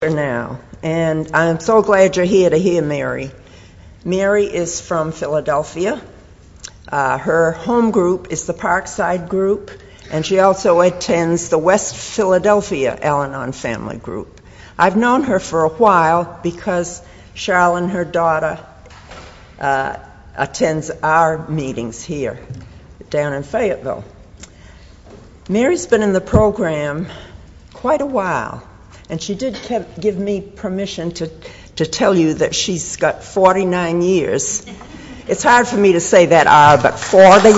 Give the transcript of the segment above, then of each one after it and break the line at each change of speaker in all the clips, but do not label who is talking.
now, and I'm so glad you're here to hear Mary. Mary is from Philadelphia. Her home group is the Parkside Group, and she also attends the West Philadelphia Al-Anon Family Group. I've known her for a while because Charlene, her daughter, attends our meetings here down in Fayetteville. Mary's been in the program quite a while, and she did give me permission to tell you that she's got 49 years. It's hard for me to say that R, but 40.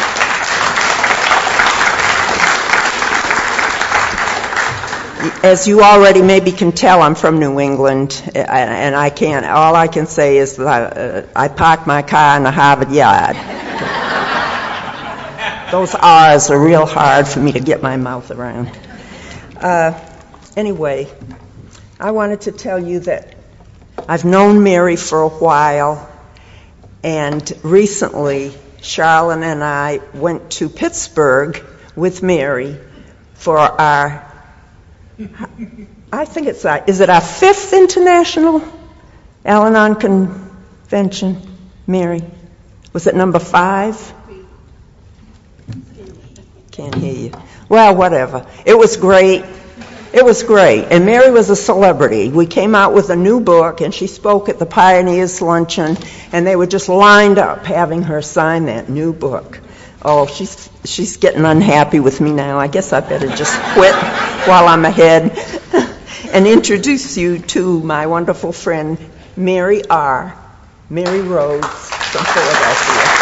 As you already maybe can tell, I'm from New England, and all I can say is that I parked my car in the Harvard yard. Those R's are real hard for me to get my mouth around. Anyway, I wanted to tell you that I've known Mary for a while, and recently Charlene and I went to Pittsburgh with Mary for our, I think is it our 5th International Al-Anon Convention, Mary? Was it number 5? Can't hear you. Well, whatever. It was great. It was great. And Mary was a celebrity. We came out with a new book, and she spoke at the Pioneers Luncheon, and they were just lined up having her sign that new book. Oh, she's getting unhappy with me now. I guess I better just quit while I'm ahead and introduce you to my wonderful friend, Mary R. Mary Rhodes from Philadelphia.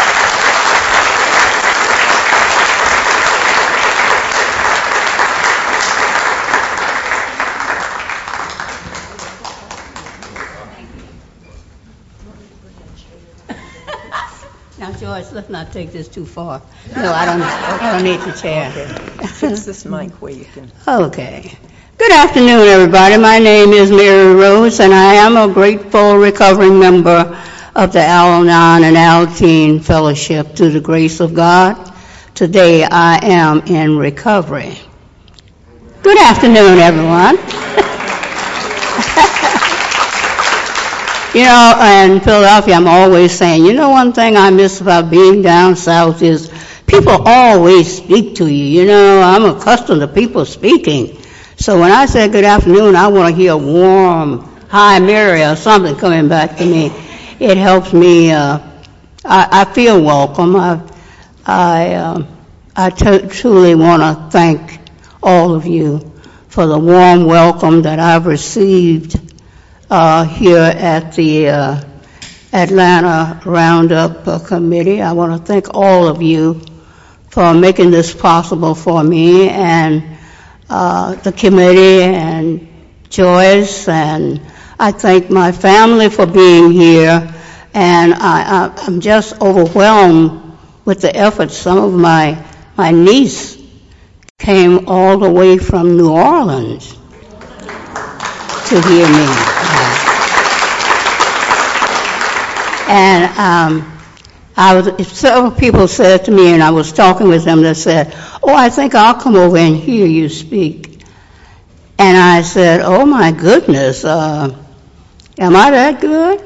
Now, George, let's not take this too far. No, I don't need the chair.
Okay. Fix this mic where you can.
Okay. Good afternoon, everybody. My name is Mary Rose, and I am a grateful recovering member of the Al-Anon and Al-Teen Fellowship through the grace of God. Today, I am in recovery. Good afternoon, everyone. You know, in Philadelphia, I'm always saying, you know, one thing I miss about being down south is people always speak to you. You know, I'm accustomed to people speaking. So when I say good afternoon, I want to hear a warm, hi, Mary, or something coming back to me. It helps me. I feel welcome. I truly want to thank all of you for the warm welcome that I've received here at the Atlanta Roundup Committee. I want to thank all of you for making this possible for me, and the committee and Joyce, and I thank my family for being here, and I'm just overwhelmed with the efforts. Some of my niece came all the way from New Orleans to hear me. And several people said to me, and I was talking with them, that said, oh, I think I'll come over and hear you speak. And I said, oh, my goodness, am I that good?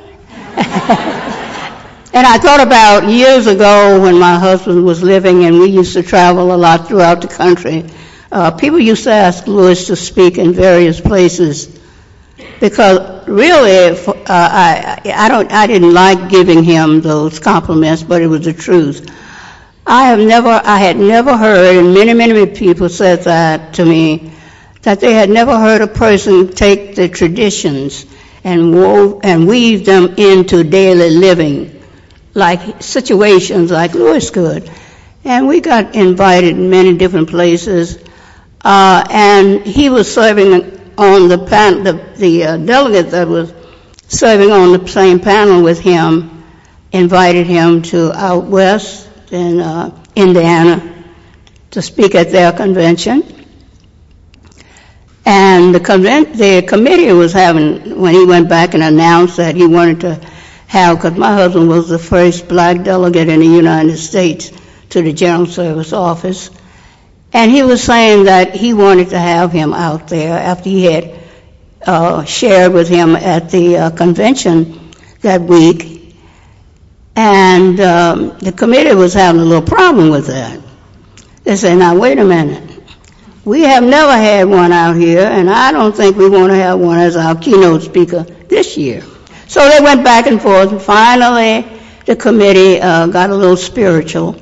And I thought about years ago when my husband was living and we used to travel a lot throughout the country. People used to ask Louis to speak in various places because really I didn't like giving him those compliments, but it was the truth. I had never heard, and many people said that to me, that they had never heard a person take the traditions and weave them into daily living, like situations like Louis could. And we got invited in many different places, and he was serving on the panel, the delegate that was serving on the same panel with him invited him to out west in Indiana to speak at their convention. And the committee was having, when he went back and announced that he wanted to have, because my husband was the first black delegate in the United States to the General Service Office, and he was saying that he wanted to have him out there after he had shared with him at the convention that week, and the committee was having a little problem with that. They said, now wait a minute. We have never had one out here, and I don't think we want to have one as our keynote speaker this year. So they went back and forth, and finally the committee got a little spiritual.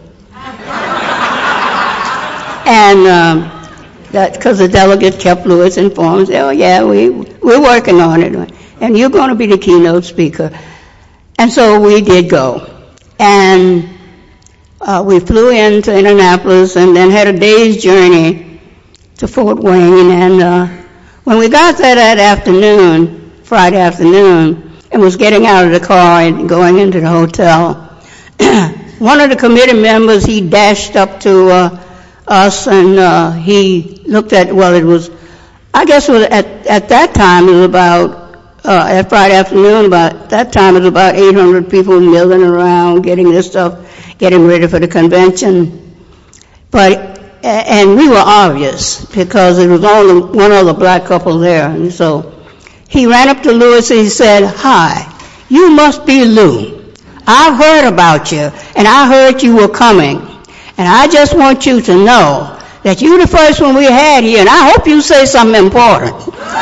And because the delegate kept Louis informed, said, oh yeah, we're working on it, and you're going to be the keynote speaker. And so we did go. And we flew into Indianapolis and then had a day's journey to Fort Wayne, and when we got there that afternoon, Friday afternoon, and was getting out of the car and going into the hotel, one of the committee members, he dashed up to us, and he looked at, well, it was, I guess it was at that time, it was about, at Friday afternoon, about that time, it was about 800 people milling around, getting this stuff, getting ready for the convention. And we were obvious because there was only one other black couple there. And so he ran up to Louis and he said, hi, you must be Lou. I've heard about you, and I heard you were coming. And I just want you to know that you're the first one we had here, and I hope you say something important.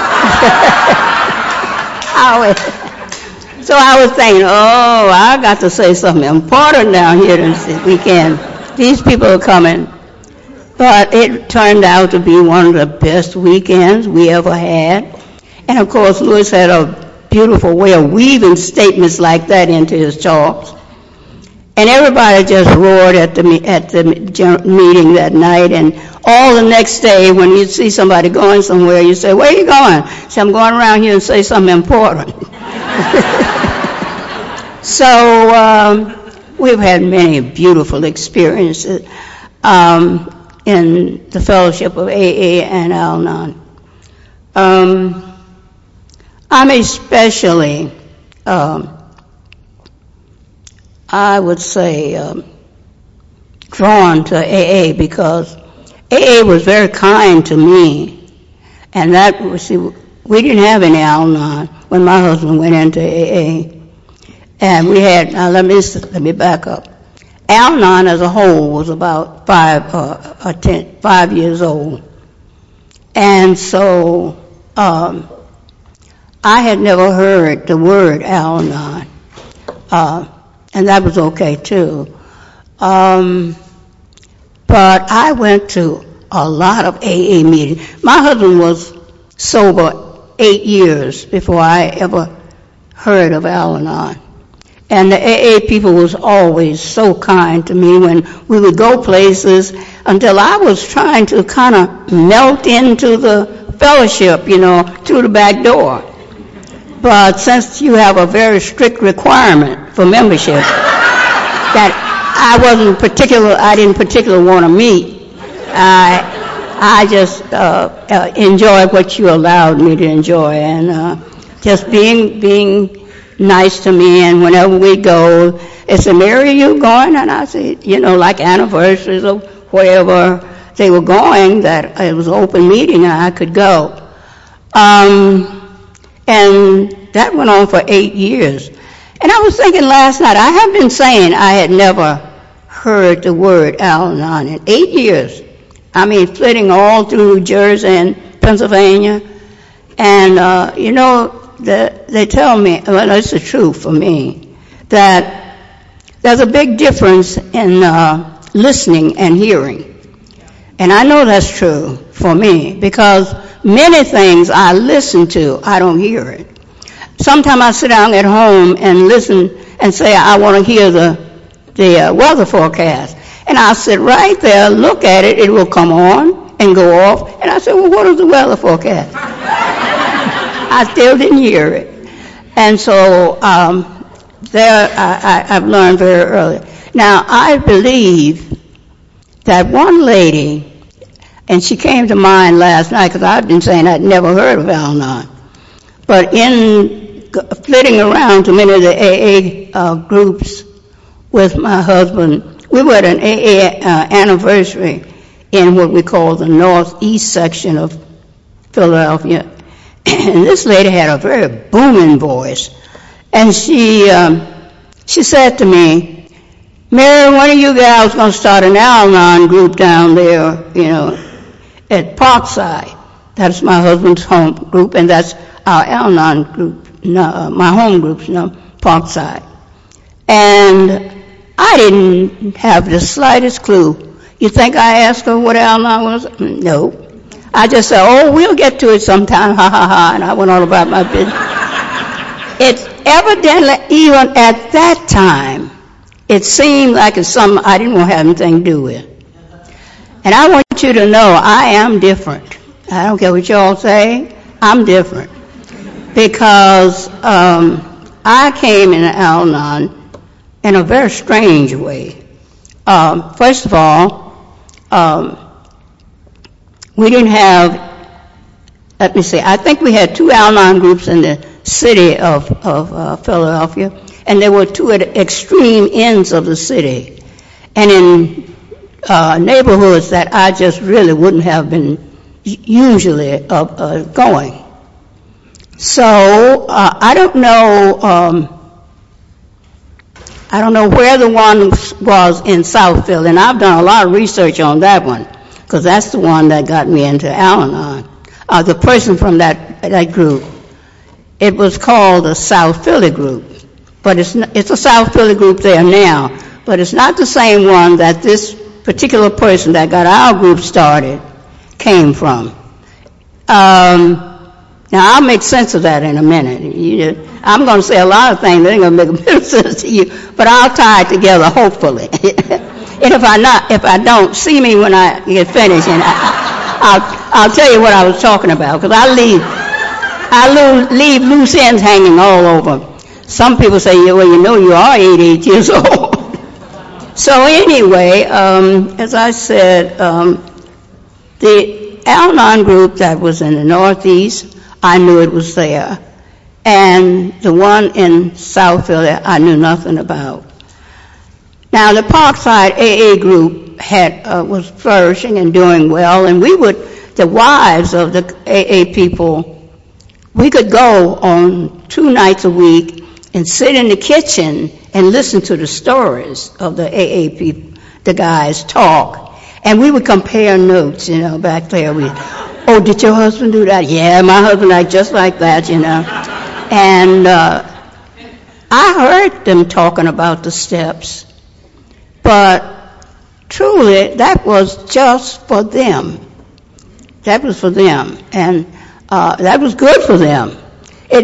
So I was thinking, oh, I got to say something important down here this weekend. These people are coming. But it turned out to be one of the best weekends we ever had. And of course, Louis had a beautiful way of weaving statements like that into his talks. And everybody just roared at the meeting that night. And all the next day, when you see somebody going somewhere, you say, where are you going? Say, I'm going around here and say something important. So we've had many beautiful experiences in the fellowship of AA and Al-Anon. I'm especially, I would say, drawn to AA because AA was very kind to me. And that was, see, we didn't have any Al-Anon when my husband went into AA. And we had, now let me back up. Al-Anon as a whole was about 5 years old. And so I had never heard the word Al-Anon. And that was okay too. But I went to a lot of AA meetings. My husband was sober 8 years before I ever heard of Al-Anon. And the AA people was always so kind to me when we would go places until I was trying to kind of melt into the fellowship, through the back door. But since you have a very strict requirement for membership that I didn't particularly want to meet, I just enjoyed what you allowed me to enjoy, and just being nice to me. And whenever we go, they say, Mary, are you going? And I say, like anniversaries or wherever they were going, that it was an open meeting and I could go. And that went on for 8 years. And I was thinking last night, I have been saying I had never heard the word Al-Anon in 8 years. I mean, flitting all through New Jersey and Pennsylvania. And, they tell me, well, it's the truth for me, that there's a big difference in listening and hearing. And I know that's true for me because many things I listen to, I don't hear it. Sometimes I sit down at home and listen and say, I want to hear the weather forecast. And I'll sit right there, look at it, it will come on and go off. And I say, well, what is the weather forecast? I still didn't hear it. And so I've learned very early. Now, I believe that one lady, and she came to mind last night because I've been saying I'd never heard of Al-Anon, but in flitting around to many of the AA groups with my husband, we were at an AA anniversary in what we call the northeast section of Philadelphia. And this lady had a very booming voice. And she said to me, "Mary, when are you guys going to start an Al-Anon group down there, at Parkside?" That's my husband's home group, and that's our Al-Anon group, my home group's Parkside. And I didn't have the slightest clue. You think I asked her what Al-Anon was? No. I just said, "Oh, we'll get to it sometime, ha, ha, ha," and I went on about my business. It's evidently, even at that time, it seemed like it's something I didn't want to have anything to do with. And I want you to know I am different. I don't care what you all say, I'm different. Because I came in Al-Anon in a very strange way. First of all, we didn't have, let me see, I think we had 2 Al-Anon groups in the city of Philadelphia, and there were 2 at extreme ends of the city, and in neighborhoods that I just really wouldn't have been usually going. So I don't know where the one was in South Philly, and I've done a lot of research on that one, because that's the one that got me into Al-Anon. The person from that group, it was called the South Philly group, but it's a South Philly group there now, but it's not the same one that this particular person that got our group started came from. Now, I'll make sense of that in a minute. I'm going to say a lot of things that ain't going to make a bit of sense to you, but I'll tie it together, hopefully. And if I don't, see me when I get finished, and I'll tell you what I was talking about, because I leave loose ends hanging all over. Some people say, well, you are 88 years old. So anyway, as I said, the Al-Anon group that was in the Northeast, I knew it was there. And the one in South Philly, I knew nothing about. Now, the Parkside AA group was flourishing and doing well, and the wives of the AA people, we could go on 2 nights a week and sit in the kitchen and listen to the stories of the AA people, the guys talk. And we would compare notes, back there. Oh, did your husband do that? Yeah, my husband acted just like that, And I heard them talking about the steps, but truly that was just for them. That was for them, and that was good for them. It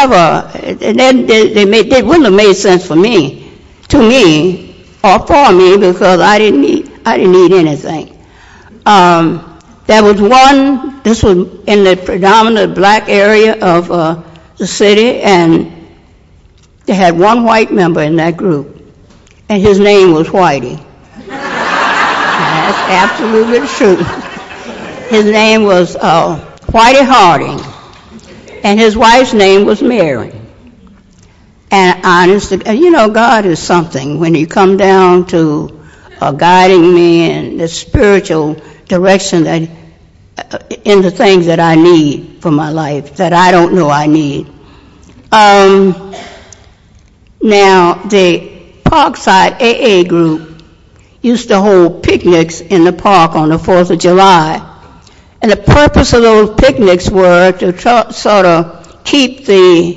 wouldn't have made sense to me, or for me, because I didn't need anything. There was one, this was in the predominant black area of the city, and they had one white member in that group, and his name was Whitey. That's absolutely true. His name was Whitey Harding, and his wife's name was Mary. And honestly, God is something when you come down to guiding me in the spiritual direction that in the things that I need for my life, that I don't know I need. Now, the Parkside AA group used to hold picnics in the park on the 4th of July. And the purpose of those picnics were to sort of keep the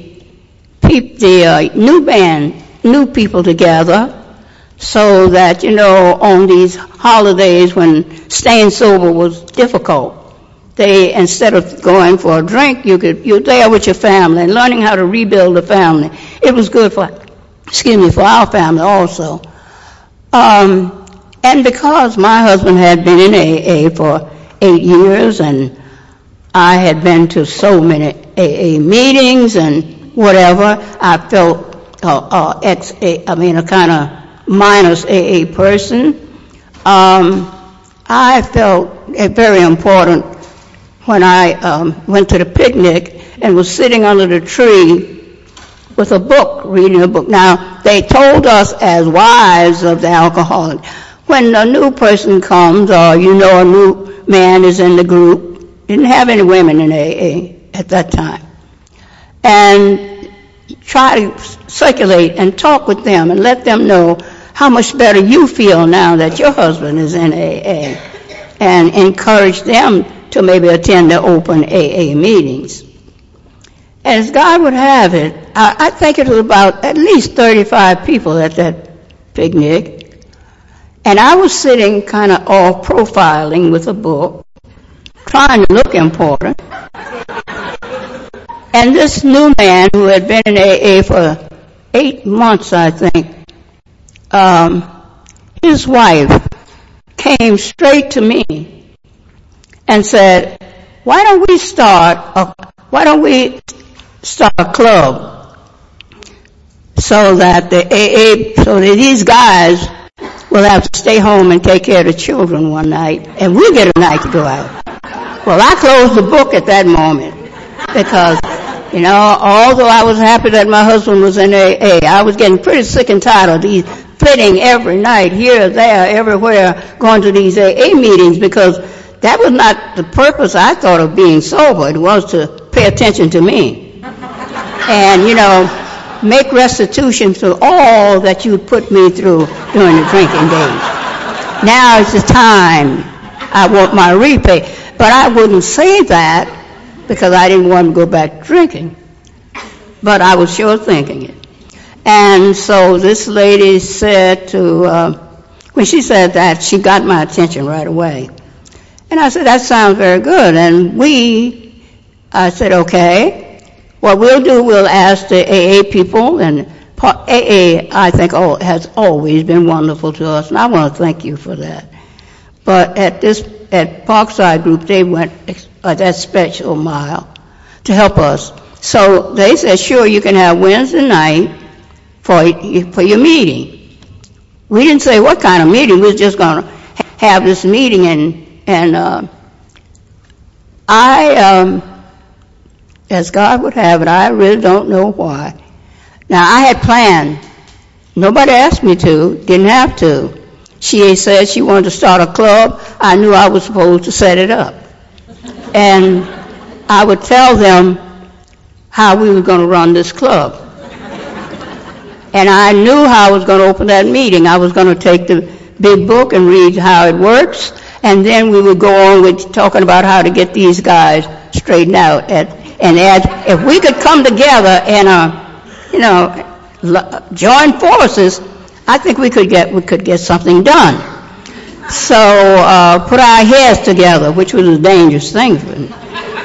new people together, so that, on these holidays when staying sober was difficult, instead of going for a drink, you're there with your family and learning how to rebuild the family. It was good for our family also. And because my husband had been in AA for 8 years, and I had been to so many AA meetings and whatever, I felt a kind of minus AA person. I felt it very important when I went to the picnic and was sitting under the tree with a book, reading a book. Now, they told us as wives of the alcoholic, when a new person comes or a new man is in the group, didn't have any women in AA at that time, and try to circulate and talk with them and let them know how much better you feel now that your husband is in AA, and encourage them to maybe attend the open AA meetings. As God would have it, I think it was about at least 35 people at that picnic, and I was sitting kind of all profiling with a book, trying to look important. And this new man who had been in AA for 8 months, I think, his wife came straight to me and said, why don't we start a club so that these guys will have to stay home and take care of the children one night, and we'll get a night to go out. Well, I closed the book at that moment because, although I was happy that my husband was in AA, I was getting pretty sick and tired of these flitting every night, here, there, everywhere, going to these AA meetings, because that was not the purpose, I thought, of being sober. It was to pay attention to me. And, make restitution to all that you put me through during the drinking days. Now is the time I want my repay. But I wouldn't say that because I didn't want to go back drinking. But I was sure thinking it. And so this lady said when she said that, she got my attention right away. And I said, that sounds very good. And I said, okay. What we'll do, we'll ask the AA people, and AA, I think, has always been wonderful to us, and I want to thank you for that. But at Parkside Group, they went that special mile to help us. So they said, sure, you can have Wednesday night for your meeting. We didn't say what kind of meeting. We were just going to have this meeting, and as God would have it, I really don't know why. Now, I had planned. Nobody asked me to, didn't have to. She said she wanted to start a club. I knew I was supposed to set it up. And I would tell them how we were going to run this club. And I knew how I was going to open that meeting. I was going to take the big book and read how it works, and then we would go on with talking about how to get these guys straightened out. If we could come together and, join forces, I think we could get something done. So put our heads together, which was a dangerous thing for me.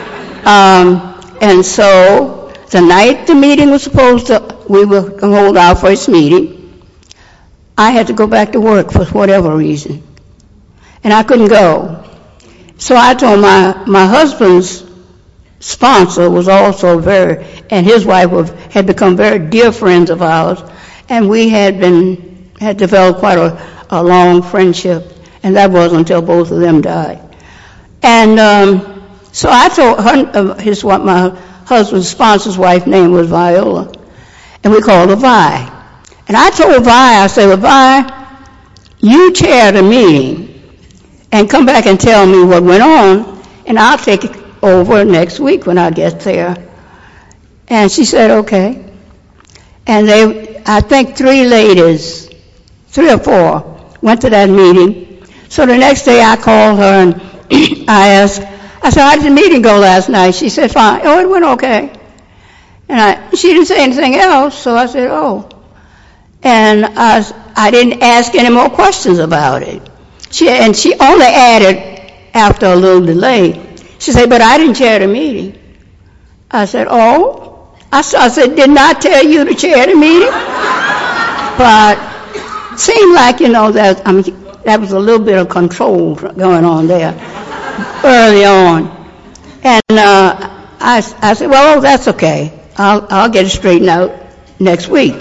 And so the night the meeting was we were going to hold our first meeting, I had to go back to work for whatever reason, and I couldn't go. So I told my husband's sponsor was also and his wife had become very dear friends of ours, and we had developed quite a long friendship, and that was until both of them died. And so I told my husband's sponsor's wife's name was Viola, and we called her Vi. And I told Vi, I said, well, Vi, you chair the meeting and come back and tell me what went on, and I'll take it over next week when I get there. And she said, okay. And I think 3 or 4, went to that meeting. So the next day I called her and I said, how did the meeting go last night? She said, fine. Oh, it went okay. And she didn't say anything else, so I said, oh. And I didn't ask any more questions about it. She only added, after a little delay, she said, but I didn't chair the meeting. I said, oh? I said, didn't I tell you to chair the meeting? But it seemed like, that was a little bit of control going on there early on. And I said, well, that's okay. I'll get it straightened out next week.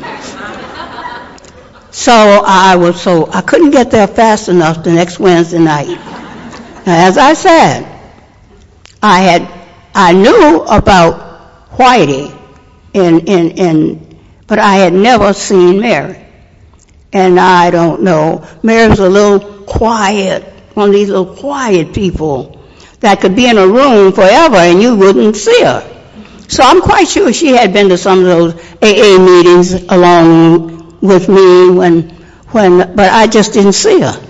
So I couldn't get there fast enough the next Wednesday night. Now, as I said, I knew about Whitey, but I had never seen Mary. And I don't know. Mary was a little quiet, one of these little quiet people that could be in a room forever and you wouldn't see her. So I'm quite sure she had been to some of those AA meetings along with me but I just didn't see her.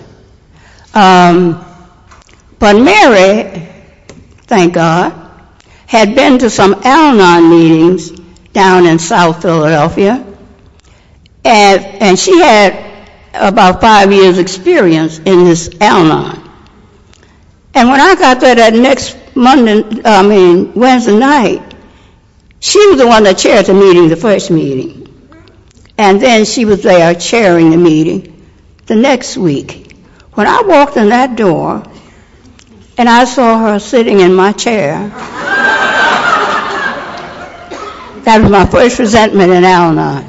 But Mary, thank God, had been to some Al-Anon meetings down in South Philadelphia, and she had about 5 years experience in this Al-Anon. And when I got there that next Wednesday night, she was the one that chaired the meeting, the first meeting. And then she was there chairing the meeting the next week. When I walked in that door and I saw her sitting in my chair, that was my first resentment in Al-Anon.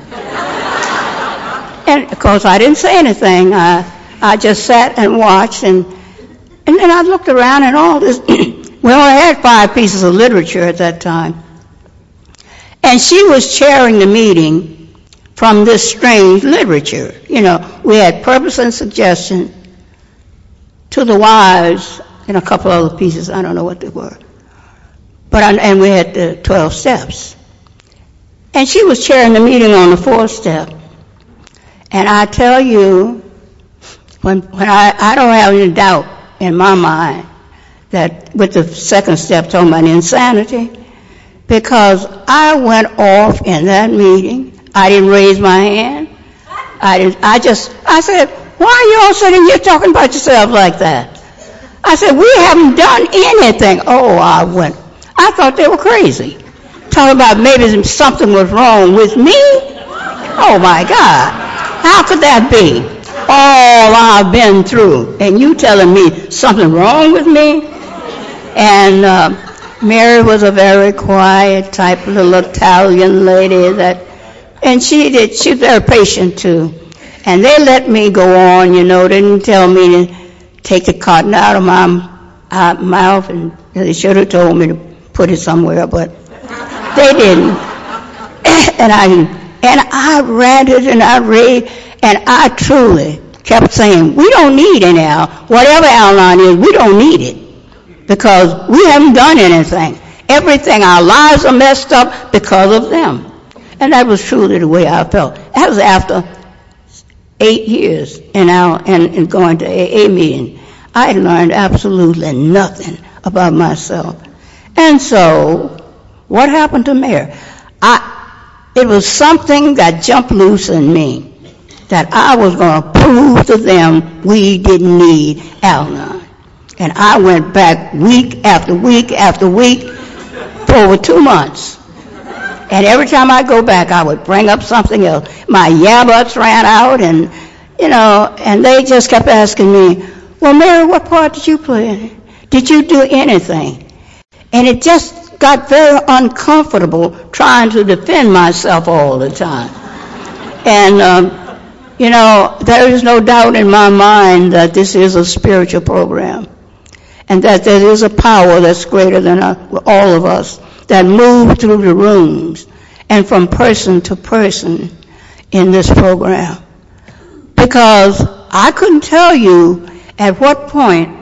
And of course I didn't say anything. I just sat and watched, and then I looked around and all this. We only had 5 pieces of literature at that time. And she was chairing the meeting from this strange literature. You know, we had Purpose and Suggestion, To the Wise, and a couple other pieces. I don't know what they were. And we had the 12 steps. And she was chairing the meeting on the 4th step. And I tell you, when I don't have any doubt in my mind that with the 2nd step talking about insanity, because I went off in that meeting. I didn't raise my hand. I said, why are you all sitting here talking about yourself like that? I said, we haven't done anything. Oh, I thought they were crazy. Talking about maybe something was wrong with me. Oh my God. How could that be? All I've been through. And you telling me something wrong with me? And Mary was a very quiet type little Italian lady and she was very patient too. And they let me go on, didn't tell me to take the cotton out of my mouth, and they should have told me to put it somewhere, but they didn't. And I ranted and I raved, and I truly kept saying, we don't need any whatever Al-Anon is, we don't need it. Because we haven't done anything. Everything, our lives are messed up because of them. And that was truly the way I felt. That was after 8 years in going to AA meeting. I learned absolutely nothing about myself. And so, what happened to Mary? It was something that jumped loose in me, that I was going to prove to them we didn't need Al-Anon. And I went back week after week after week for over 2 months. And every time I go back, I would bring up something else. My yabbats ran out, and they just kept asking me, well, Mary, what part did you play in it? Did you do anything? And it just got very uncomfortable trying to defend myself all the time. And, there is no doubt in my mind that this is a spiritual program, and that there is a power that's greater than all of us that moves through the rooms and from person to person in this program. Because I couldn't tell you at what point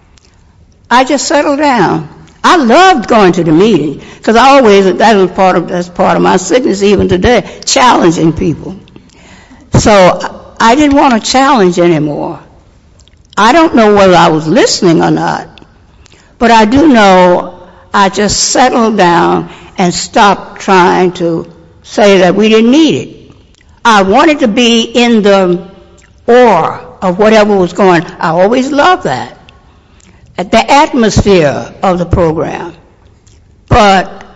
I just settled down. I loved going to the meeting, because that's part of my sickness even today, challenging people. So I didn't want to challenge anymore. I don't know whether I was listening or not, but I do know I just settled down and stopped trying to say that we didn't need it. I wanted to be in the awe of whatever was going on. I always loved that. The atmosphere of the program. But,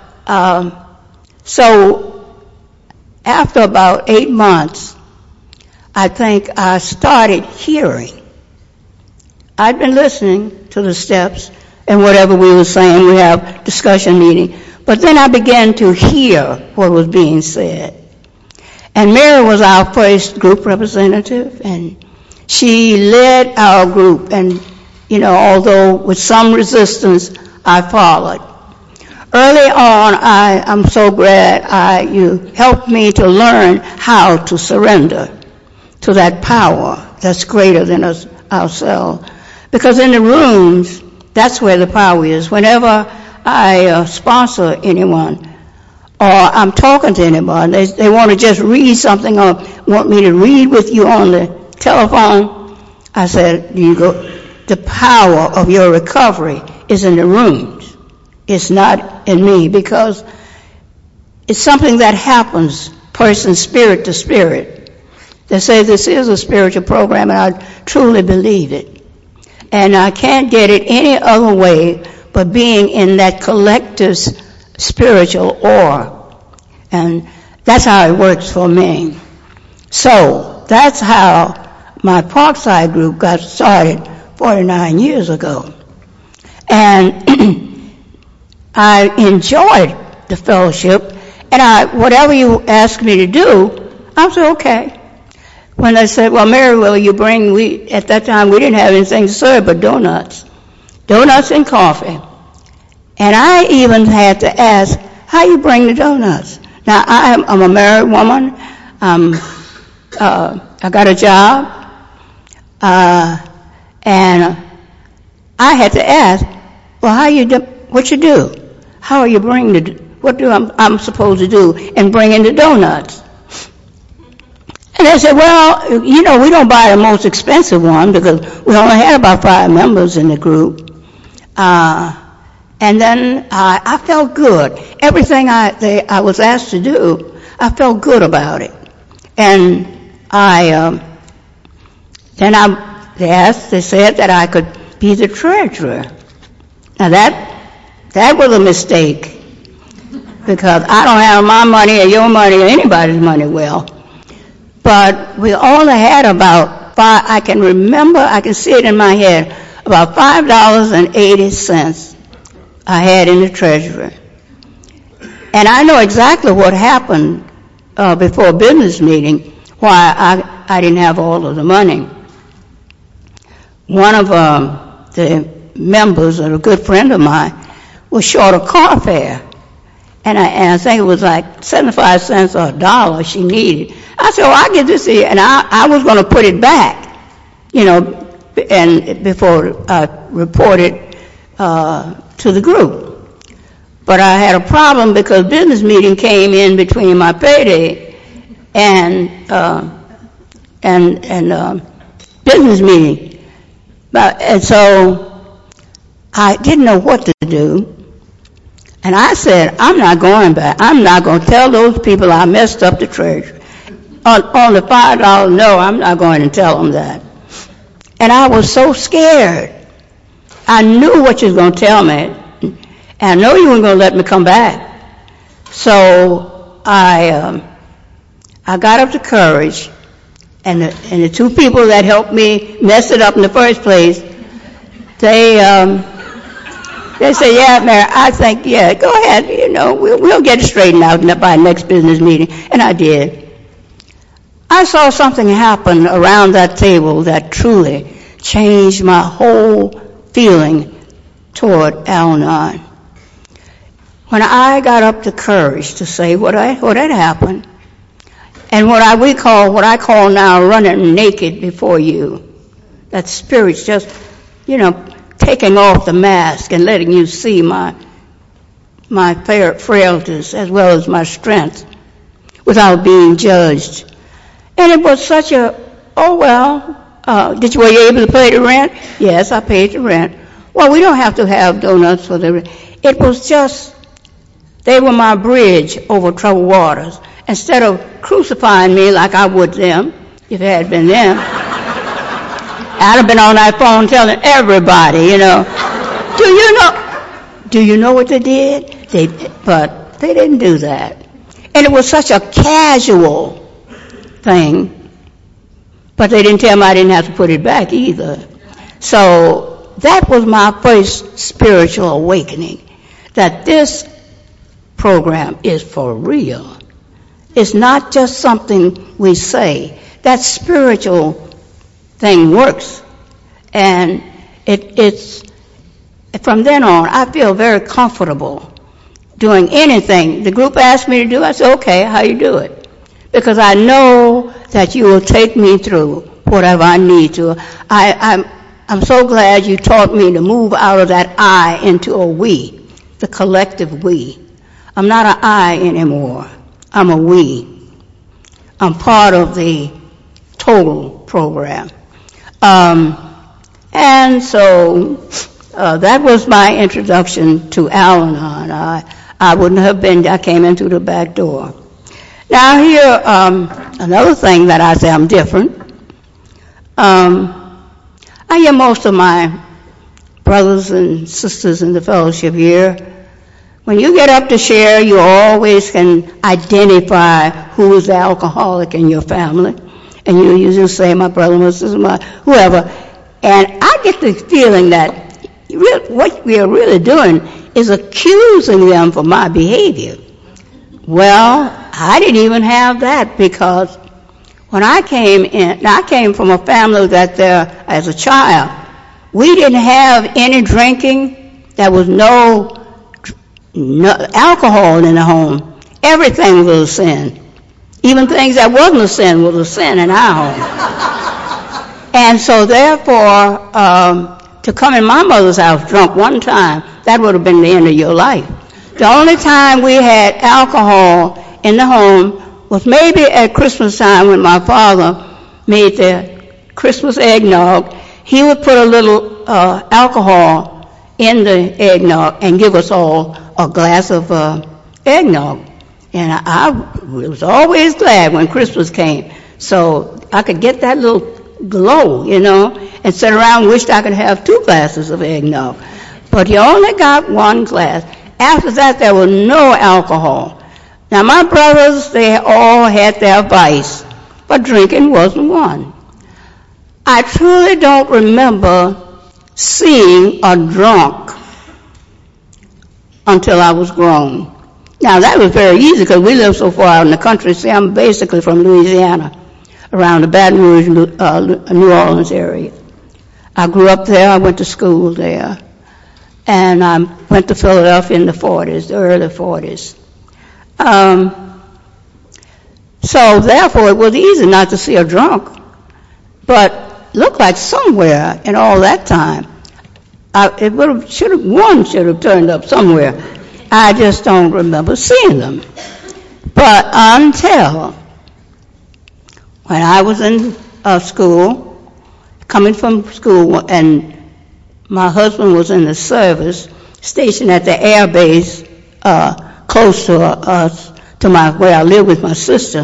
so after about 8 months, I think I started hearing. I'd been listening to the steps and whatever we were saying, we have discussion meeting. But then I began to hear what was being said. And Mary was our first group representative, and she led our group. And, although with some resistance, I followed. Early on, I'm so glad you helped me to learn how to surrender to that power that's greater than ourselves. Because in the rooms, that's where the power is. Whenever I sponsor anyone, or I'm talking to anybody, they want to just read something or want me to read with you on the telephone, I said, the power of your recovery is in the rooms. It's not in me, because it's something that happens, person, spirit to spirit. They say this is a spiritual program, and I truly believe it. And I can't get it any other way but being in that collective spiritual aura. And that's how it works for me. So that's how my Parkside group got started 49 years ago. And I enjoyed the fellowship, and whatever you asked me to do, I said, okay. When they said, well, Mary, will you bring, at that time we didn't have anything to serve but donuts and coffee. And I even had to ask, how you bring the donuts? Now, I'm a married woman. I got a job. And I had to ask, well, what you do? How are you bringing what do I'm supposed to do in bringing the donuts? And they said, well, we don't buy the most expensive one because we only had about 5 members in the group. And then I felt good. Everything I was asked to do, I felt good about it. And they said that I could be the treasurer. Now that was a mistake, because I don't have my money or your money or anybody's money well. But we only had about I can see it in my head, about $5.80 I had in the treasury. And I know exactly what happened before a business meeting, why I didn't have all of the money. One of the members, a good friend of mine, was short of car fare. And I think it was like 75 cents or $1 she needed. I said, I'll get this here. And I was going to put it back, and before I reported to the group. But I had a problem because business meeting came in between my payday and business meeting. And so I didn't know what to do. And I said, I'm not going back. I'm not going to tell those people I messed up the treasury. On the $5, no, I'm not going to tell them that. And I was so scared. I knew what you was going to tell me. And I know you weren't going to let me come back. So I got up the courage. And the 2 people that helped me mess it up in the first place, they said, yeah, Mary, I think, yeah, go ahead, we'll get it straightened out by next business meeting. And I did. I saw something happen around that table that truly changed my whole feeling toward Al-Anon. When I got up the courage to say what had happened, and what I call now running naked before you, that spirit's just, taking off the mask and letting you see my frailties as well as my strength without being judged. And it was such were you able to pay the rent? Yes, I paid the rent. Well, we don't have to have donuts for the rent. It was just, they were my bridge over troubled waters. Instead of crucifying me like I would them, if it had been them, I'd have been on that phone telling everybody, Do you know what they did? But they didn't do that. And it was such a casual thing, but they didn't tell me I didn't have to put it back either. So that was my first spiritual awakening, that this program is for real. It's not just something we say. That spiritual thing works. And it's from then on, I feel very comfortable doing anything the group asked me to do. I say, okay, how you do it? Because I know that you will take me through whatever I need to. I'm so glad you taught me to move out of that I into a we, the collective we. I'm not an I anymore. I'm a we. I'm part of the total program. And so that was my introduction to Al-Anon. I wouldn't have been, I came in through the back door. Now here, another thing that I say I'm different. I hear most of my brothers and sisters in the fellowship here. When you get up to share, you always can identify who is the alcoholic in your family. And you just say, my brother, my sister, my whoever. And I get the feeling that what we are really doing is accusing them for my behavior. Well, I didn't even have that, because when I came in, I came from a family that there, as a child, we didn't have any drinking. There was no alcohol in the home. Everything was a sin. Even things that wasn't a sin was a sin in our home. And so therefore, to come in my mother's house drunk one time, that would have been the end of your life. The only time we had alcohol in the home was maybe at Christmas time when my father made the Christmas eggnog. He would put a little alcohol in the eggnog and give us all a glass of eggnog. And I was always glad when Christmas came, so I could get that little glow, and sit around and wished I could have 2 glasses of eggnog. But you only got 1 glass. After that, there was no alcohol. Now, my brothers, they all had their vice, but drinking wasn't one. I truly don't remember seeing a drunk until I was grown. Now, that was very easy because we live so far out in the country. See, I'm basically from Louisiana, around the Baton Rouge, New Orleans area. I grew up there. I went to school there. And I went to Philadelphia in the 40s, the early 40s. So therefore, it was easy not to see a drunk. But looked like somewhere in all that time, one should have turned up somewhere. I just don't remember seeing them. But until when I was in school, coming from school, and my husband was in the service, stationed at the air base close to us, where I lived with my sister.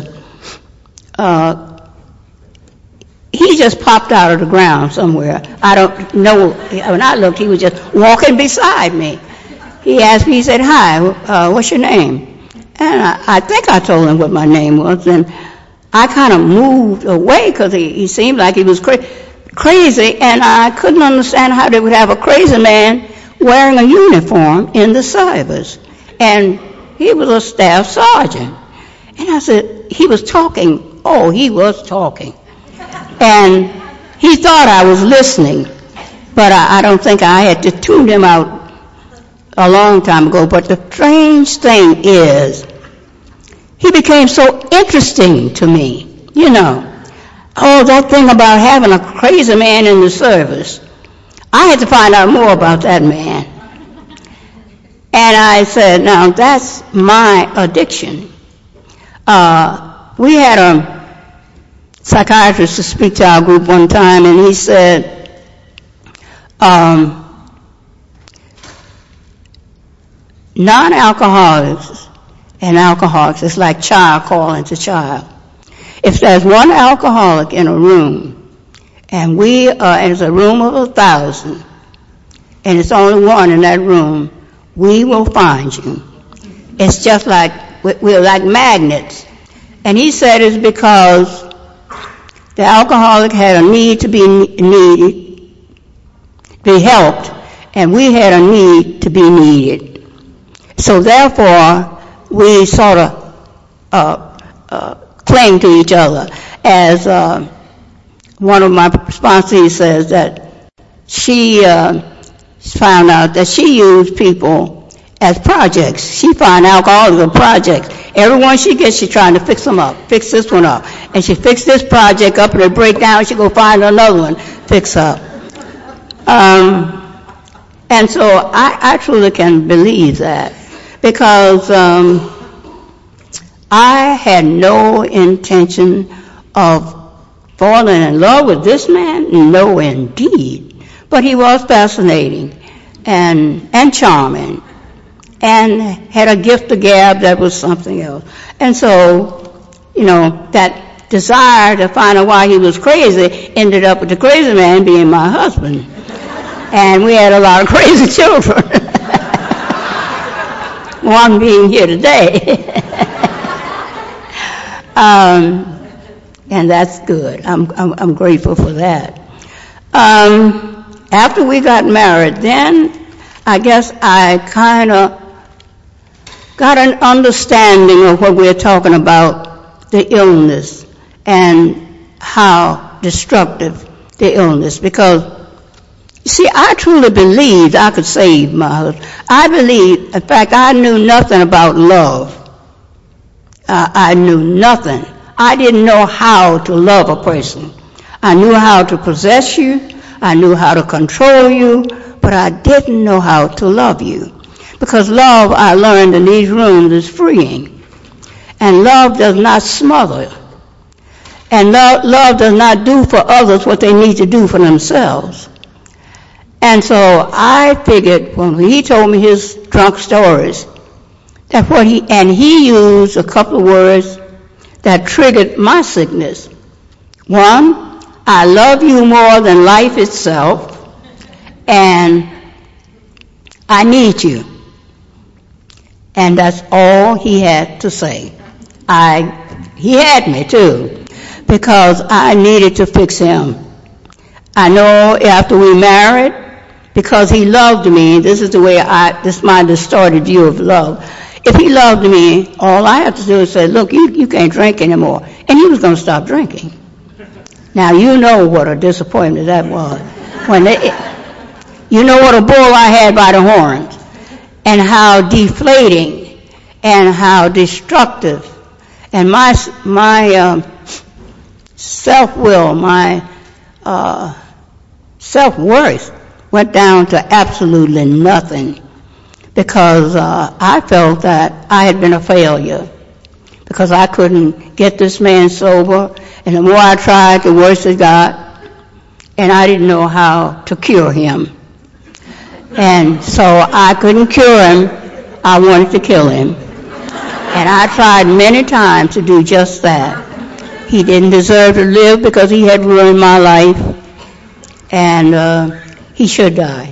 He just popped out of the ground somewhere. I don't know. When I looked, he was just walking beside me. He asked me, he said, "Hi, what's your name?" And I think I told him what my name was, and I kind of moved away because he seemed like he was crazy, and I couldn't understand how they would have a crazy man wearing a uniform in the service. And he was a staff sergeant. And I said, he was talking. Oh, he was talking. And he thought I was listening, but I don't think I had to tune him out a long time ago. But the strange thing is, he became so interesting to me, Oh, that thing about having a crazy man in the service. I had to find out more about that man. And I said, now that's my addiction. We had a psychiatrist to speak to our group one time, and he said, non-alcoholics and alcoholics, it's like child calling to child. If there's one alcoholic in a room, and it's a room of 1,000, and it's only one in that room, we will find you. It's just like, we're like magnets. And he said it's because the alcoholic had a need to be helped, and we had a need to be needed. So therefore, we sort of cling to each other. As one of my sponsees says, that she found out that she used people as projects. She found alcoholics as projects. Everyone she gets, she's trying to fix them up, fix this one up. And she fixed this project up, and it break down, she go find another one, fix up. And so I truly can believe that. because I had no intention of falling in love with this man. No, indeed. But he was fascinating and charming and had a gift of gab that was something else. And so, that desire to find out why he was crazy ended up with the crazy man being my husband. And we had a lot of crazy children. One being here today. And that's good. I'm grateful for that. After we got married, then I guess I kind of got an understanding of what we're talking about, the illness and how destructive the illness. Because, you see, I truly believed I could save my husband. I believed, in fact, I knew nothing about love. I knew nothing. I didn't know how to love a person. I knew how to possess you. I knew how to control you, but I didn't know how to love you. Because love, I learned in these rooms, is freeing. And love does not smother. And love does not do for others what they need to do for themselves. And so I figured when he told me his drunk stories, that he used a couple of words that triggered my sickness. One, I love you more than life itself, and I need you. And that's all he had to say. He had me too, because I needed to fix him. I know after we married, because he loved me, this is my distorted view of love. If he loved me, all I had to do is say, look, you can't drink anymore. And he was going to stop drinking. Now, you know what a disappointment that was. You know what a bull I had by the horns, and how deflating and how destructive. And my self-will, my self-worth went down to absolutely nothing. Because I felt that I had been a failure, because I couldn't get this man sober, and the more I tried, the worse it got, and I didn't know how to cure him. And so I couldn't cure him. I wanted to kill him. And I tried many times to do just that. He didn't deserve to live because he had ruined my life, and he should die.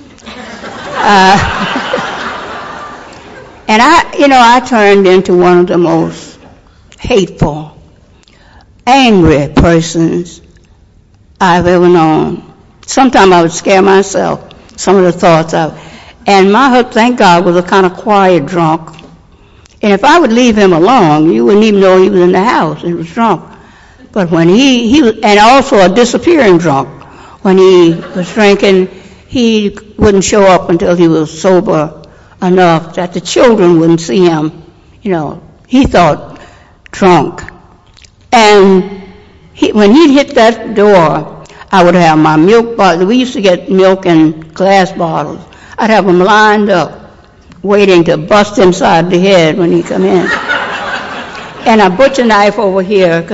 And I turned into one of the most hateful, angry persons I've ever known. Sometimes I would scare myself, some of the thoughts and my husband, thank God, was a kind of quiet drunk. And if I would leave him alone, you wouldn't even know he was in the house. He was drunk. But when he was, and also a disappearing drunk. When he was drinking, he wouldn't show up until he was sober enough that the children wouldn't see him. He thought drunk. And when he'd hit that door, I would have my milk bottle. We used to get milk in glass bottles. I'd have them lined up, waiting to bust him side the head when he come in. And a butcher knife over here,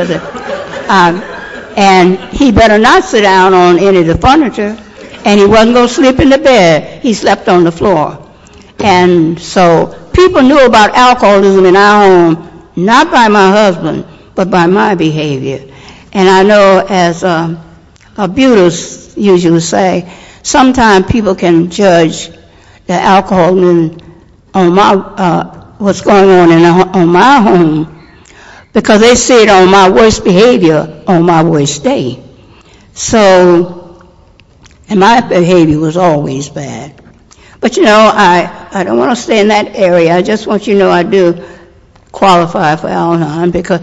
and he better not sit down on any of the furniture. And he wasn't going to sleep in the bed. He slept on the floor. And so people knew about alcoholism in our home, not by my husband, but by my behavior. And I know, as Buddhists usually say, sometimes people can judge the alcoholism on what's going on my home, because they see it on my worst behavior on my worst day. And my behavior was always bad. But I don't want to stay in that area. I just want you to know I do qualify for Al-Anon, because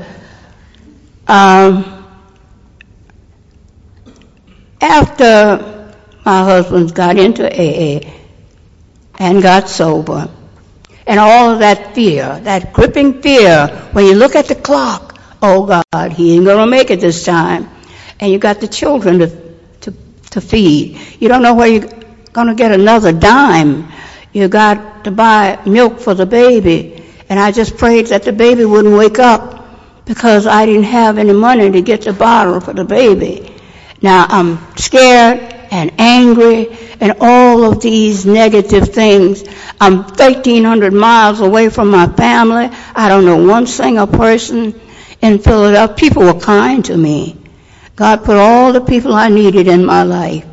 after my husband got into AA and got sober, and all of that fear, that gripping fear, when you look at the clock, oh God, he ain't going to make it this time. And you got the children to feed. You don't know where you're going to get another dime. you got to buy milk for the baby. And I just prayed that the baby wouldn't wake up because I didn't have any money to get the bottle for the baby. Now I'm scared and angry and all of these negative things. I'm 1,300 miles away from my family. I don't know one single person in Philadelphia. People were kind to me. God put all the people I needed in my life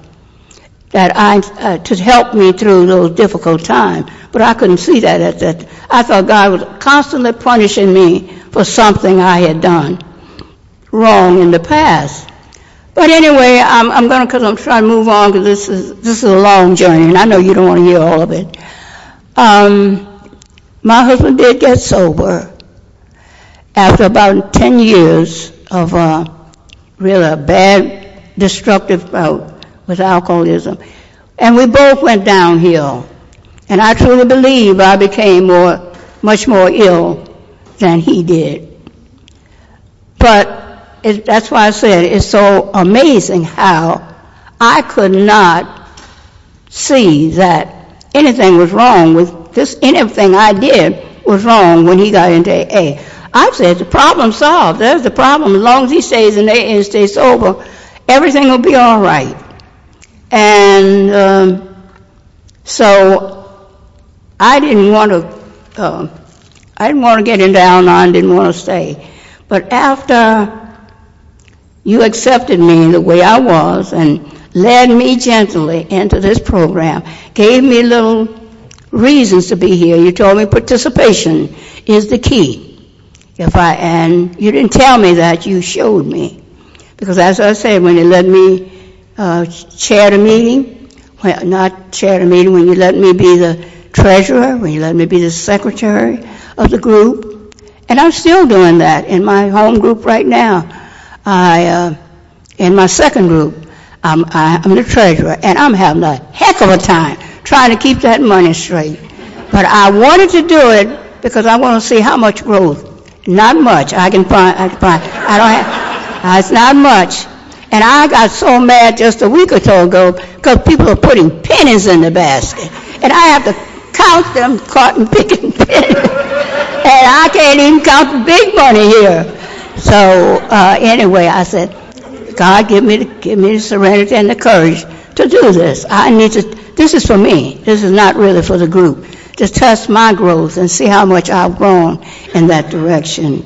to help me through those difficult times. But I couldn't see that at that. I thought God was constantly punishing me for something I had done wrong in the past. But anyway, I'm going to, because I'm trying to move on, because this is a long journey, and I know you don't want to hear all of it. My husband did get sober after about 10 years of really a bad, destructive bout with alcoholism. And we both went downhill. And I truly believe I became much more ill than he did. But that's why I said it's so amazing how I could not see that anything was wrong with this. Anything I did was wrong when he got into AA. I said the problem solved. There's the problem. As long as he stays in AA and stays sober, everything will be all right. And so I didn't want to get him down on, didn't want to stay. But after you accepted me the way I was and led me gently into this program, gave me little reasons to be here. You told me participation is the key. And you didn't tell me that, you showed me. Because as I said, when you let me chair the meeting, when you let me be the treasurer, when you let me be the secretary of the group, and I'm still doing that in my home group right now. In my second group, I'm the treasurer, and I'm having a heck of a time trying to keep that money straight. But I wanted to do it because I want to see how much growth. Not much. I don't have. It's not much. And I got so mad just a week or so ago because people are putting pennies in the basket, and I have to count them, cotton picking pennies, and I can't even count the big money here. So anyway, I said, God, give me the serenity and the courage to do this. This is for me. This is not really for the group. To test my growth and see how much I've grown in that direction.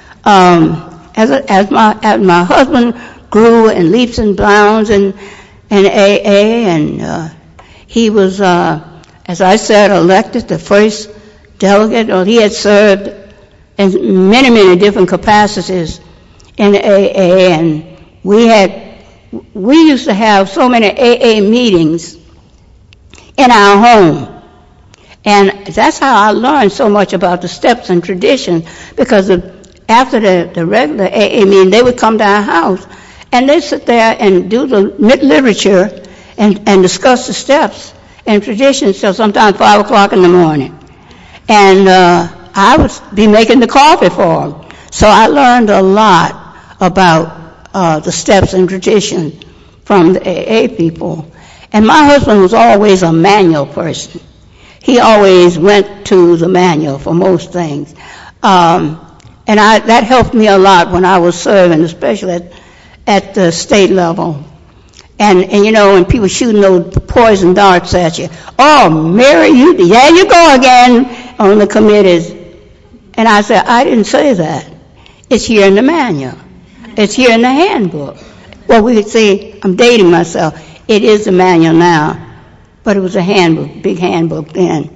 As my husband grew in leaps and bounds in AA, and he was, as I said, elected the first delegate, or he had served in many, many different capacities in AA, and we used to have so many AA meetings in our home. And that's how I learned so much about the steps and traditions, because after the regular AA meeting, they would come to our house, and they'd sit there and do the literature and discuss the steps and traditions till sometimes 5 o'clock in the morning. And I would be making the coffee for them. So I learned a lot about the steps and traditions from the AA people. And my husband was always a manual person. He always went to the manual for most things. And that helped me a lot when I was serving, especially at the state level. And you know, when people shooting those poison darts at you, oh, Mary, there you go again on the committees. And I said, I didn't say that. It's here in the manual. It's here in the handbook. Well, we could say, I'm dating myself. It is the manual now. But it was a handbook, big handbook then.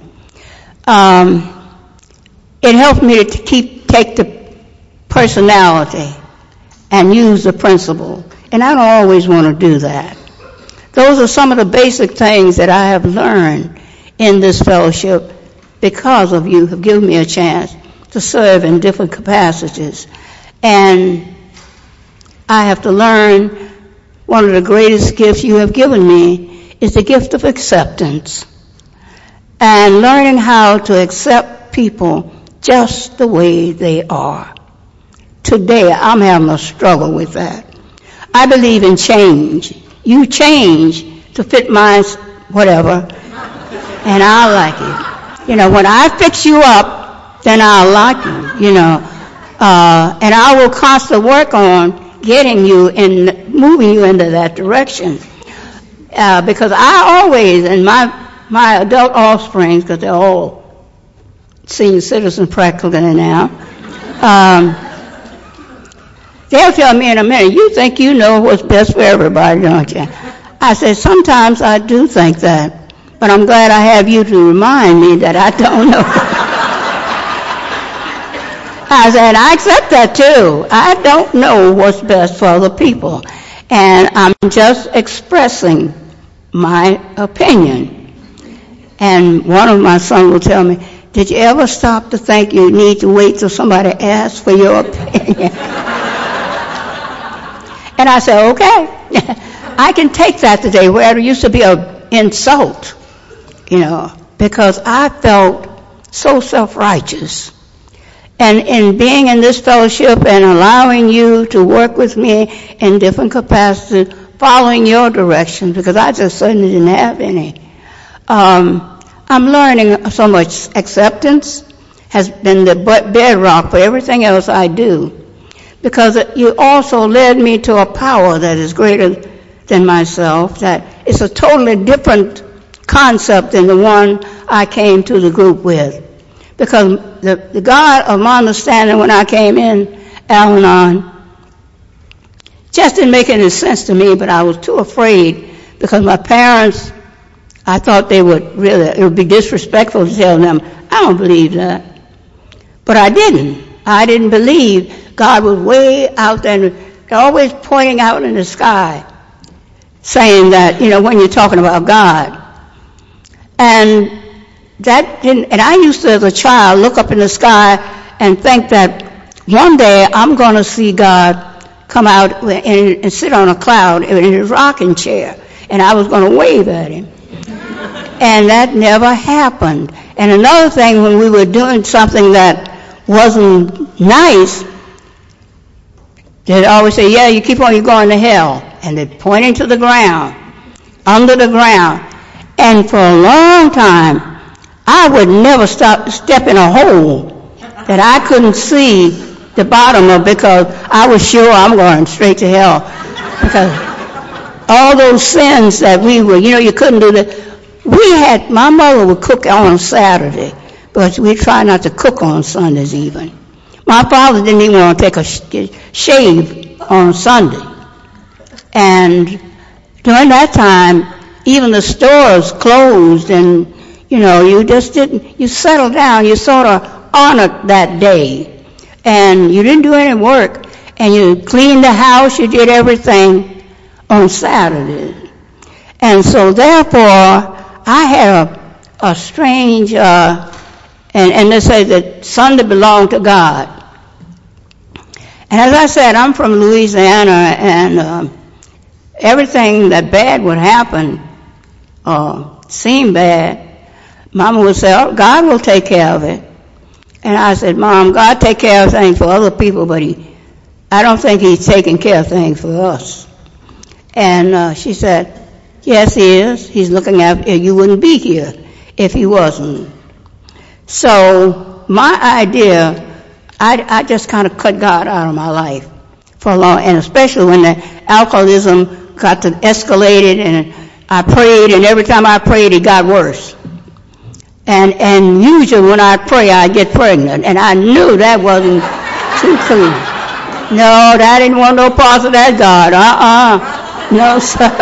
It helped me to take the personality and use the principle. And I don't always want to do that. Those are some of the basic things that I have learned in this fellowship because of you have given me a chance to serve in different capacities. And I have to learn one of the greatest gifts you have given me is the gift of acceptance, and learning how to accept people just the way they are. Today, I'm having a struggle with that. I believe in change. You change to fit my whatever. and I'll like you. You know, when I fix you up, then I'll like you, you know. And I will constantly work on getting you and moving you into that direction. Because I always, and my adult offspring, because they're all senior citizens practically now, they'll tell me in a minute, you think you know what's best for everybody, don't you? I said, sometimes I do think that, but I'm glad I have you to remind me that I don't know. I said, I accept that too. I don't know what's best for other people, and I'm just expressing my opinion. And one of my sons will tell me, did you ever stop to think you need to wait till somebody asks for your opinion? And I said, okay. I can take that today, where it used to be an insult, you know, because I felt so self-righteous. And in being in this fellowship and allowing you to work with me in different capacities, following your directions, because I just certainly didn't have any, I'm learning so much. Acceptance has been the bedrock for everything else I do, because you also led me to a power that is greater than myself, that it's a totally different concept than the one I came to the group with. Because the God of my understanding when I came in, Al-Anon, just didn't make any sense to me, but I was too afraid, because my parents, I thought it would be disrespectful to tell them, I don't believe that. But I didn't. I didn't believe God was way out there, and always pointing out in the sky, saying that, you know, when you're talking about God. And that didn't, and I used to, as a child, look up in the sky and think that one day I'm going to see God come out and sit on a cloud in his rocking chair, and I was going to wave at him. And that never happened. And another thing, when we were doing something that wasn't nice, they'd always say, yeah, you keep on, you're going to hell. And they're pointing to the ground, under the ground. And for a long time, I would never step in a hole that I couldn't see the bottom of, because I was sure I'm going straight to hell. Because all those sins that we were, you know, you couldn't do that. My mother would cook on Saturday, but we try not to cook on Sundays even. My father didn't even want to take a shave on Sunday. And during that time, even the stores closed, and, you know, you settled down, you sort of honored that day. And you didn't do any work, and you cleaned the house, you did everything on Saturday. And so therefore, I had a strange, and they say that Sunday belonged to God. And as I said, I'm from Louisiana, and everything that bad would happen, seemed bad, Mama would say, oh, God will take care of it. And I said, Mom, God take care of things for other people, but I don't think he's taking care of things for us. And she said, yes, he is. He's looking after you. Wouldn't be here if he wasn't. So my idea, I just kind of cut God out of my life for a long, and especially when the alcoholism got to escalated, and I prayed, and every time I prayed, it got worse. And usually when I pray, I get pregnant, and I knew that wasn't too clean. No, I didn't want no parts of that God. No, sir.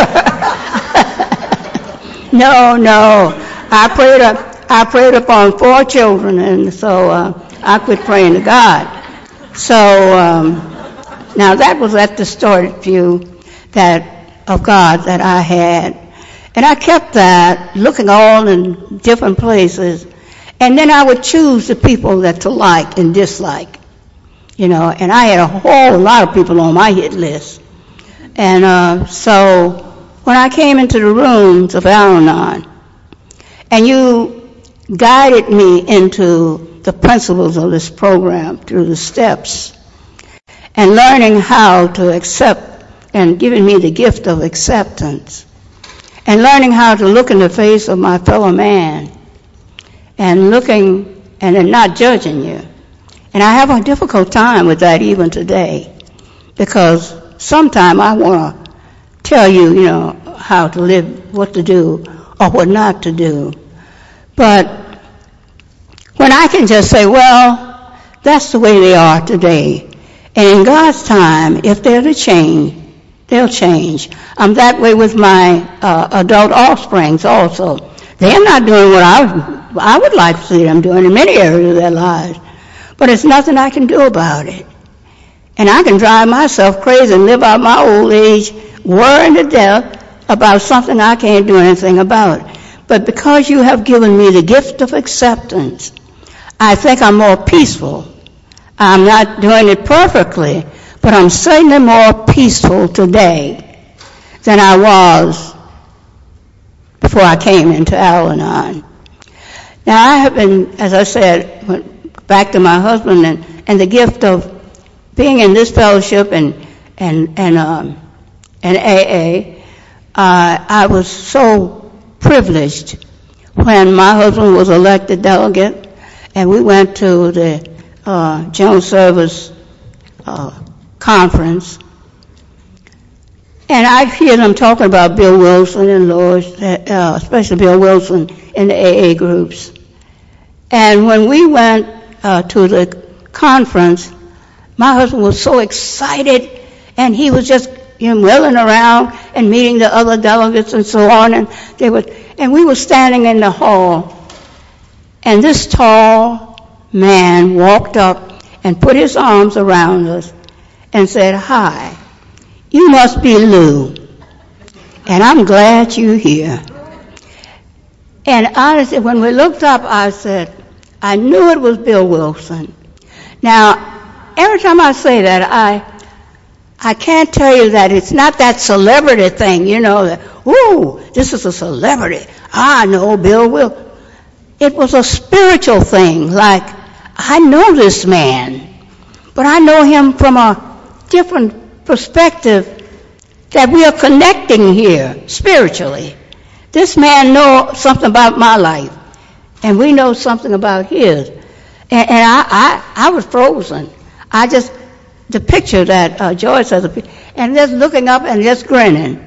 No. I prayed upon 4 children, and so I quit praying to God. So now that was that distorted view of God that I had. And I kept that, looking all in different places. And then I would choose the people that to like and dislike, you know. And I had a whole lot of people on my hit list. And so when I came into the rooms of Al-Anon, and you guided me into the principles of this program through the steps, and learning how to accept, and giving me the gift of acceptance, and learning how to look in the face of my fellow man and looking and then not judging you. And I have a difficult time with that even today, because sometimes I want to tell you, how to live, what to do, or what not to do. But when I can just say, well, that's the way they are today. And in God's time, if they're to change, they'll change. I'm that way with my adult offsprings also. They're not doing what I would like to see them doing in many areas of their lives. But it's nothing I can do about it. And I can drive myself crazy and live out my old age worrying to death about something I can't do anything about. But because you have given me the gift of acceptance, I think I'm more peaceful. I'm not doing it perfectly, but I'm certainly more peaceful today than I was before I came into Al-Anon. Now, I have been, as I said, back to my husband and the gift of being in this fellowship and AA. I was so privileged when my husband was elected delegate, and we went to the General Service conference, and I hear them talking about Bill Wilson and Lois, especially Bill Wilson in the AA groups. And when we went to the conference, my husband was so excited, and he was just milling around and meeting the other delegates and so on. And we were standing in the hall, and this tall man walked up and put his arms around us and said, "Hi, you must be Lou, and I'm glad you're here." And honestly, when we looked up, I said, I knew it was Bill Wilson. Now, every time I say that, I can't tell you that it's not that celebrity thing, that, ooh, this is a celebrity. I know Bill Wilson. It was a spiritual thing, like, I know this man, but I know him from a different perspective that we are connecting here spiritually. This man knows something about my life, and we know something about his. And I was frozen. The picture that George has, and just looking up and just grinning.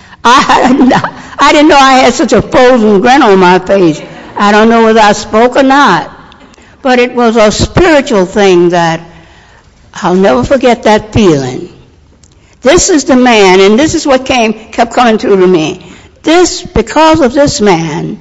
I didn't know I had such a frozen grin on my face. I don't know whether I spoke or not. But it was a spiritual thing that I'll never forget that feeling. This is the man, and this is what kept coming through to me. Because of this man,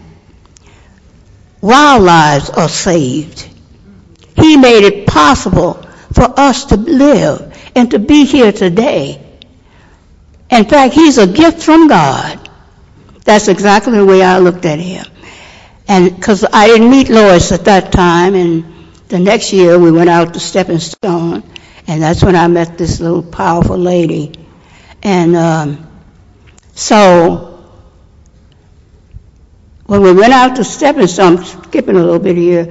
wild lives are saved. He made it possible for us to live and to be here today. In fact, he's a gift from God. That's exactly the way I looked at him. And because I didn't meet Lois at that time, and the next year we went out to Stepping Stone, and that's when I met this little powerful lady. And so when we went out to Stepping Stone, I'm skipping a little bit here,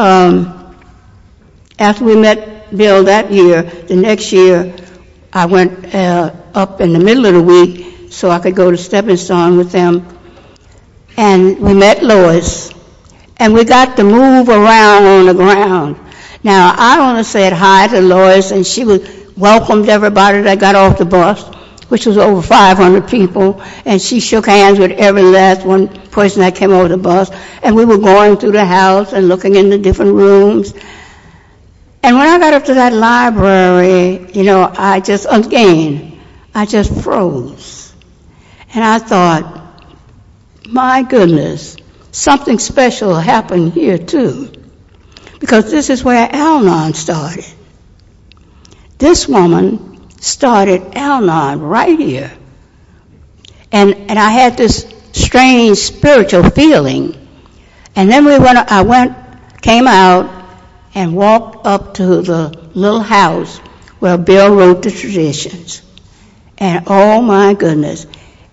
after we met Bill that year, the next year I went up in the middle of the week so I could go to Stepping Stone with them. And we met Lois, and we got to move around on the ground. Now, I only said hi to Lois, and she welcomed everybody that got off the bus, which was over 500 people, and she shook hands with every last one person that came over the bus. And we were going through the house and looking in the different rooms. And when I got up to that library, I just froze. And I thought, my goodness, something special happened here too. Because this is where Al-Anon started. This woman started Al-Anon right here. And I had this strange spiritual feeling. And then came out and walked up to the little house where Bill wrote the traditions. And oh my goodness,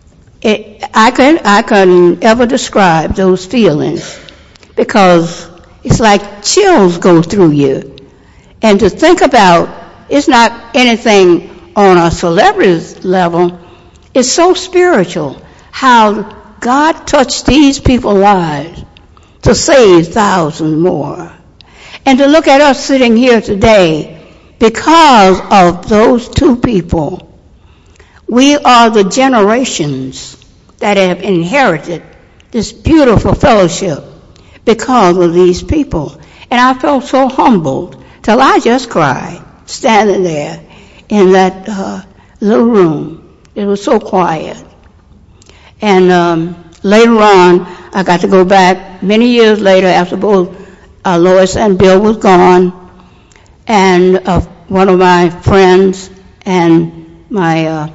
I couldn't ever describe those feelings, because it's like chills go through you. And to think about, it's not anything on a celebrity's level, it's so spiritual how God touched these people's lives to save thousands more. And to look at us sitting here today, because of those two people, we are the generations that have inherited this beautiful fellowship because of these people. And I felt so humbled till I just cried, standing there in that little room. It was so quiet. And later on, I got to go back many years later after both Lois and Bill was gone, and one of my friends and my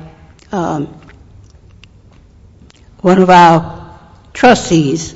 one of our trustees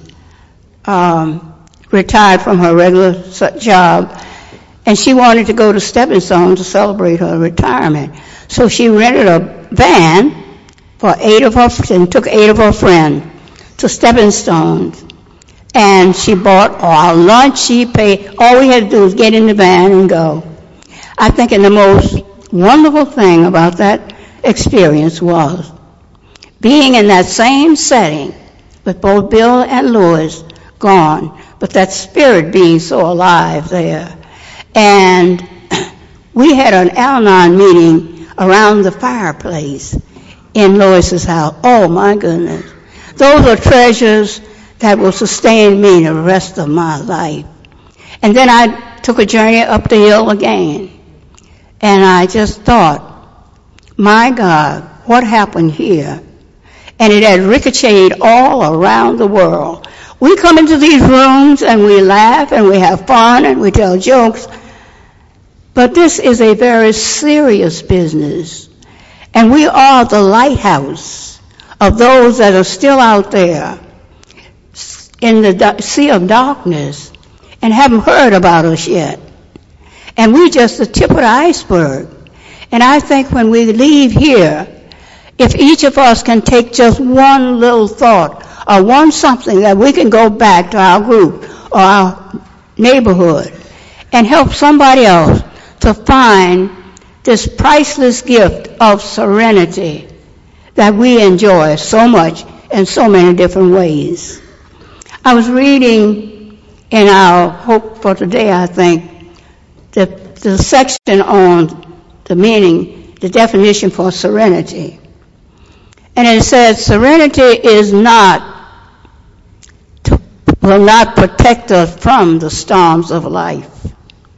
retired from her regular job, and she wanted to go to Stepping Stone to celebrate her retirement. So she rented a van for and took 8 of her friends to Stepping Stone. And she bought our lunch. She paid. All we had to do was get in the van and go. I think the most wonderful thing about that experience was being in that same setting with both Bill and Lois gone, but that spirit being so alive there. And we had an Al-Anon meeting around the fireplace in Lois's house. Oh, my goodness. Those are treasures that will sustain me the rest of my life. And then I took a journey up the hill again. And I just thought, my God, what happened here? And it had ricocheted all around the world. We come into these rooms and we laugh and we have fun and we tell jokes. But this is a very serious business. And we are the lighthouse of those that are still out there in the sea of darkness and haven't heard about us yet. And we're just the tip of the iceberg. And I think when we leave here, if each of us can take just one little thought or one something that we can go back to our group or our neighborhood and help somebody else to find this priceless gift of serenity that we enjoy so much in so many different ways. I was reading in our Hope for Today, I think, the section on the meaning, the definition for serenity. And it says, serenity will not protect us from the storms of life.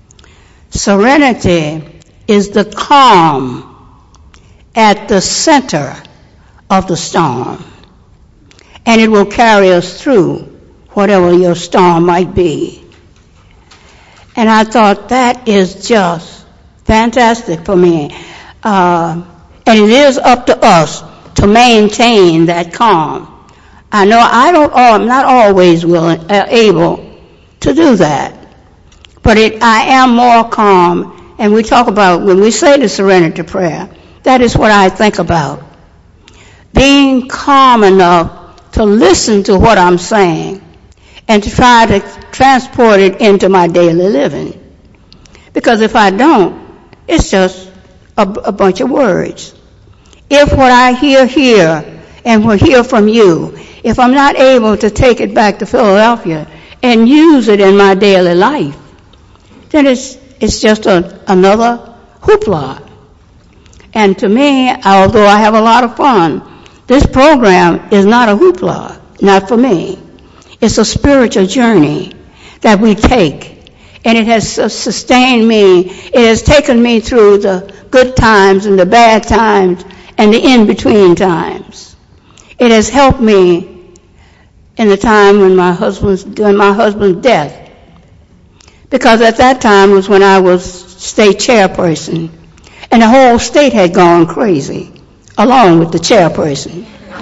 Serenity is the calm at the center of the storm. And it will carry us through whatever your storm might be. And I thought that is just fantastic for me. And it is up to us to maintain that calm. I know I'm not always able to do that. But I am more calm. And we talk about, when we say the serenity prayer, that is what I think about. Being calm enough to listen to what I'm saying and to try to transport it into my daily living. Because if I don't, it's just a bunch of words. If what I hear here and will hear from you, if I'm not able to take it back to Philadelphia and use it in my daily life, then it's just another hoopla. And to me, although I have a lot of fun, this program is not a hoopla, not for me. It's a spiritual journey that we take. And it has sustained me. It has taken me through the good times and the bad times and the in-between times. It has helped me in the time during my husband's death. Because at that time was when I was state chairperson. And the whole state had gone crazy, along with the chairperson.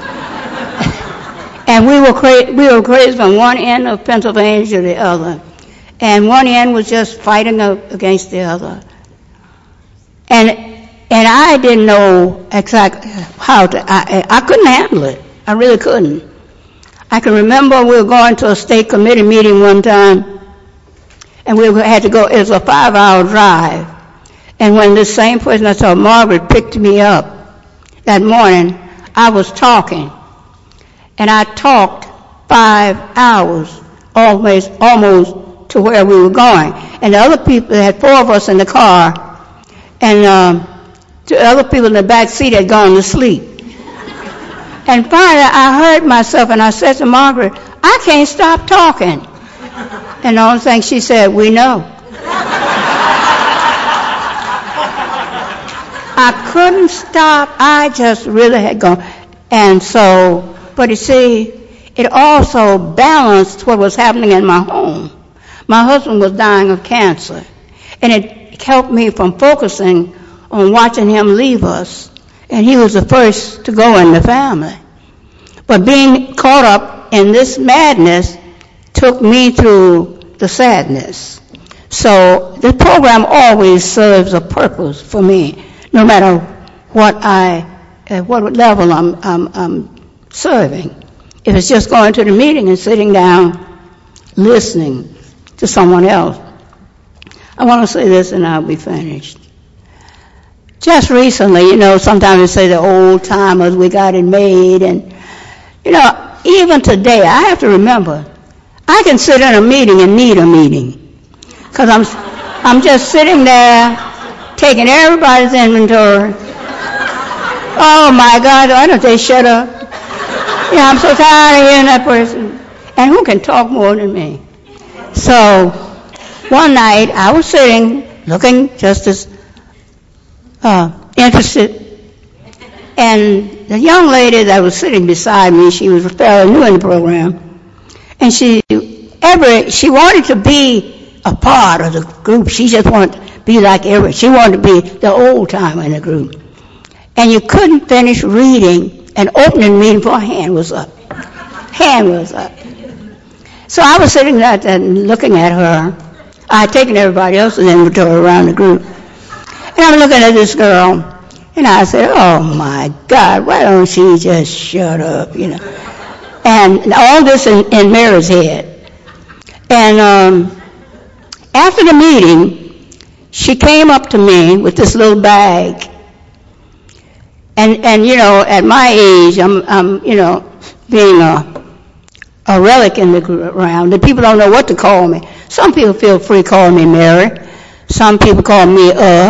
And we were crazy from one end of Pennsylvania to the other. And one end was just fighting against the other. And I didn't know exactly how to, I couldn't handle it. I really couldn't. I can remember we were going to a state committee meeting one time, and we had to go, it was a 5-hour drive. And when this same person I saw, Margaret, picked me up that morning, I was talking. and I talked 5 hours, almost to where we were going. And the other people, there had 4 of us in the car, and the other people in the back seat had gone to sleep. And finally, I heard myself, and I said to Margaret, I can't stop talking. And the only thing she said, we know. I couldn't stop. I just really had gone. And so, but you see, it also balanced what was happening in my home. My husband was dying of cancer, and it helped me from focusing on watching him leave us. And he was the first to go in the family. But being caught up in this madness took me through the sadness. So the program always serves a purpose for me, no matter what level I'm serving. If it's just going to the meeting and sitting down, listening to someone else. I want to say this and I'll be finished. Just recently, sometimes we say the old timers, we got it made, and, even today, I have to remember, I can sit in a meeting and need a meeting, because I'm just sitting there, taking everybody's inventory. Oh my God, why don't they shut up? I'm so tired of hearing that person. And who can talk more than me? So, one night, I was sitting, looking just as interested. And the young lady that was sitting beside me, she was fairly new in the program, and she wanted to be a part of the group. She just wanted to be like everybody. She wanted to be the old timer in the group. And you couldn't finish reading and opening meeting before a hand was up. Hand was up. So I was sitting there and looking at her. I had taken everybody else's inventory around the group. And I'm looking at this girl, and I said, oh my God, why don't she just shut up, And all this in Mary's head. And after the meeting, she came up to me with this little bag. And at my age, I'm being a relic in the group around. The people don't know what to call me. Some people feel free calling me Mary. Some people call me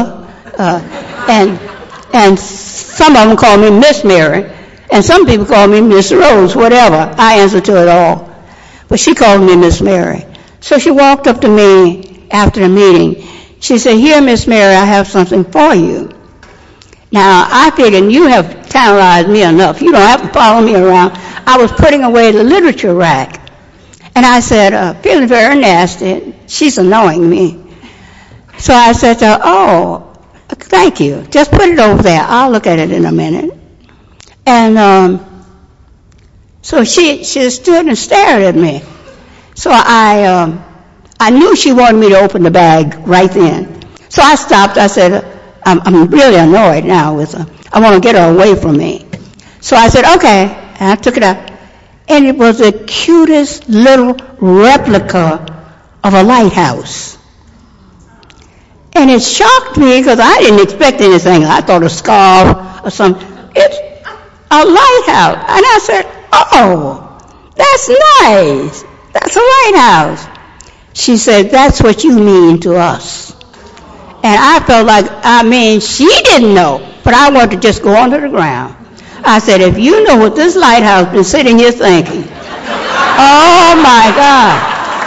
and some of them call me Miss Mary, and some people call me Miss Rose, whatever. I answer to it all. But she called me Miss Mary. So she walked up to me after the meeting. She said, here, Miss Mary, I have something for you. Now, I figured you have terrorized me enough. You don't have to follow me around. I was putting away the literature rack. And I said, feeling very nasty. She's annoying me. So I said to her, oh, thank you. Just put it over there. I'll look at it in a minute. And so she stood and stared at me. So I knew she wanted me to open the bag right then. So I stopped. I said, I'm really annoyed now with her. I want to get her away from me. So I said, okay. And I took it out. And it was the cutest little replica of a lighthouse. And it shocked me because I didn't expect anything. I thought a scarf or something. It's a lighthouse. And I said, oh, that's nice. That's a lighthouse. She said, that's what you mean to us. And I felt like, she didn't know, but I wanted to just go under the ground. I said, if you know what this lighthouse been sitting here thinking, oh my God.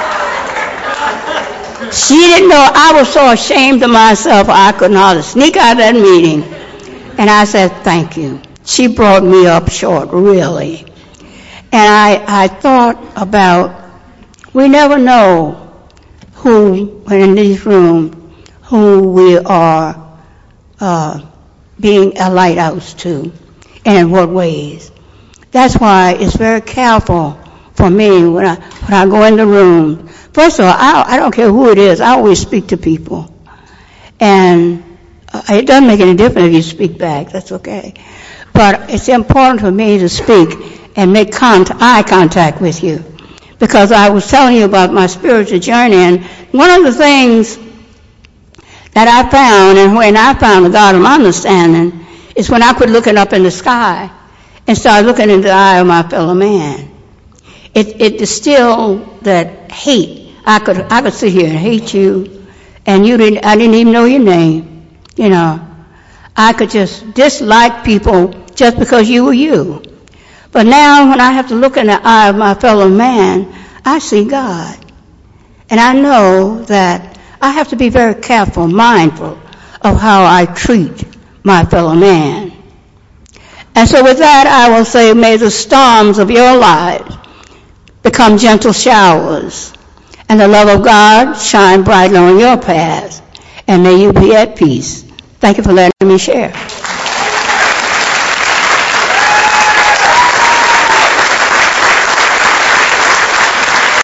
She didn't know. I was so ashamed of myself, I couldn't hardly sneak out of that meeting. And I said, thank you. She brought me up short, really. And I thought about, we never know who, when in this room, who we are being a lighthouse to, and in what ways. That's why it's very careful for me when I go in the room. First of all, I don't care who it is. I always speak to people. And it doesn't make any difference if you speak back. That's okay. But it's important for me to speak and make eye contact with you. Because I was telling you about my spiritual journey, and one of the things that I found, and when I found the God of understanding, is when I quit looking up in the sky and start looking in the eye of my fellow man. It distilled that hate. I could sit here and hate you, and I didn't even know your name. You know, I could just dislike people just because you were you. But now when I have to look in the eye of my fellow man, I see God. And I know that I have to be very careful, mindful of how I treat my fellow man. And so with that, I will say, may the storms of your lives become gentle showers, and the love of God shine brightly on your path, and may you be at peace. Thank you for letting me share.